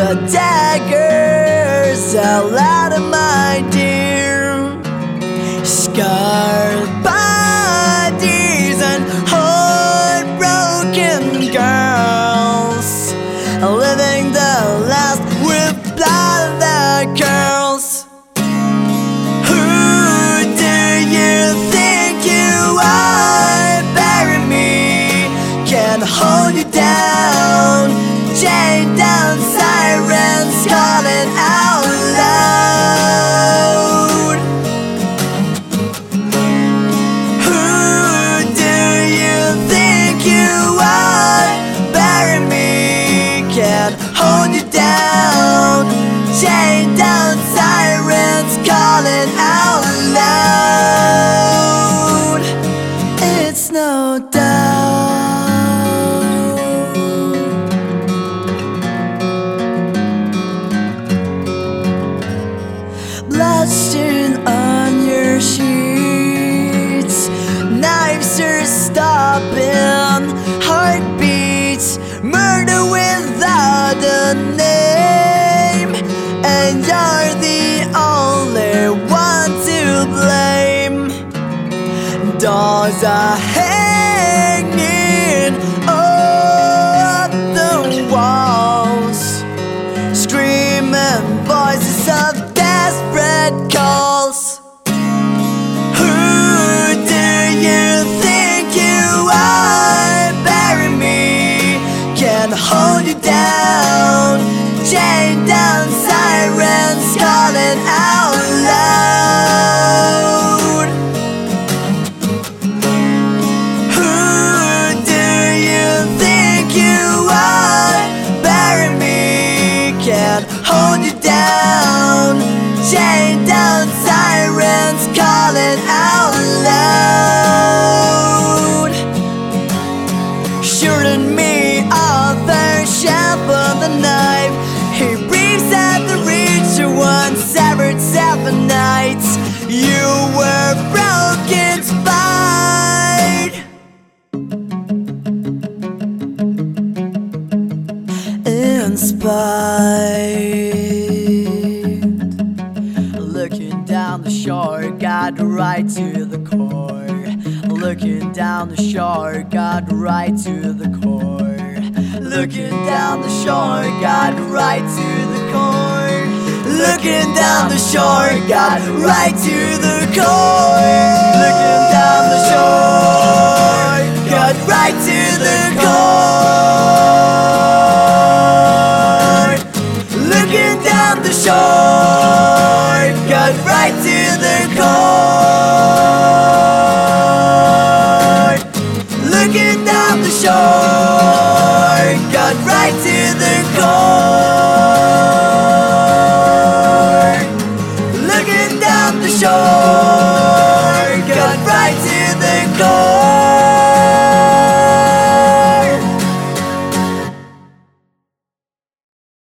the daggers all out of my dear. Scarred bodies and heartbroken girls, living the last with blood that curls. Who do you think you are? Bury me, can't hold you down. Chained down, sirens calling out loud. Who do you think you are? Bury me, can't hold you down. Chained down, sirens calling out loud. It's no doubt. Bloodstain on your sheets, knives are stopping heartbeats, murder without a name, and you're the only one to blame. Dolls are hanging on the walls, screaming voices of desperate calls. Who do you think you are? Bury me, can't hold you down. Chained down, sirens calling out loud. Who do you think you are? Bury me, can't hold you down. Chained down, sirens calling out loud. Shooting me off the shelf of the knife, he reaps at the reach of one severed 7 nights. You were broken spite. In spite, looking down the shore, got right to the core. Looking down the shore, got right to the core. Looking down the shore, got right to the core. Looking down the shore, got right to the core.